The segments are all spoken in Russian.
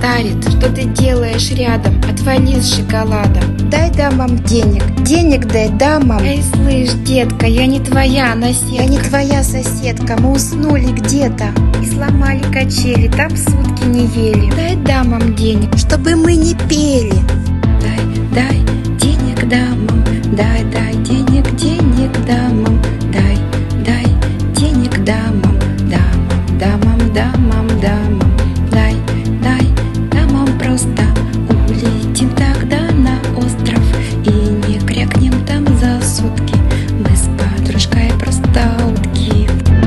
старит. Что ты делаешь рядом? Отвали с шоколадом. Дай дамам денег, денег дай дамам. Эй, слышь, детка, я не твоя наседка. Я не твоя соседка, мы уснули где-то И сломали качели, там сутки не ели. Дай дамам денег, чтобы мы не пели. дай денег дамам. Дай денег дамам. Дай денег дамам. Дамам. Дай дамам просто. Улетим тогда на остров и не крякнем там за сутки. Мы с подружкой просто утки.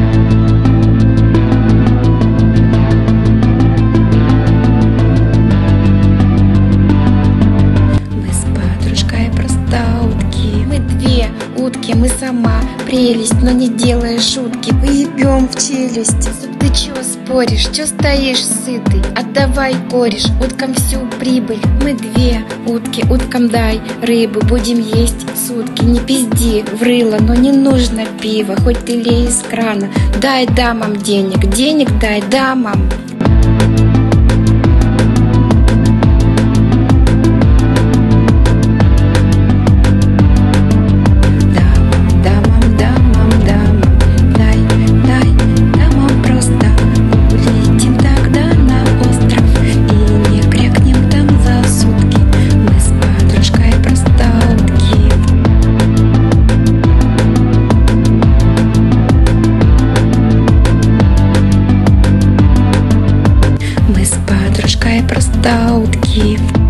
Мы с подружкой просто утки. Мы две утки, мы сама прелесть, но не делай шутки. Поебем в челюсть. Ты чё споришь, чё стоишь сытый? Отдавай, кореш, уткам всю прибыль. Мы две утки, уткам дай рыбу. Будем есть сутки, не пизди в рыло. Но не нужно пива, хоть ты лей из крана. Дай дамам денег, денег дай дамам. Мы с подружкой просто утки.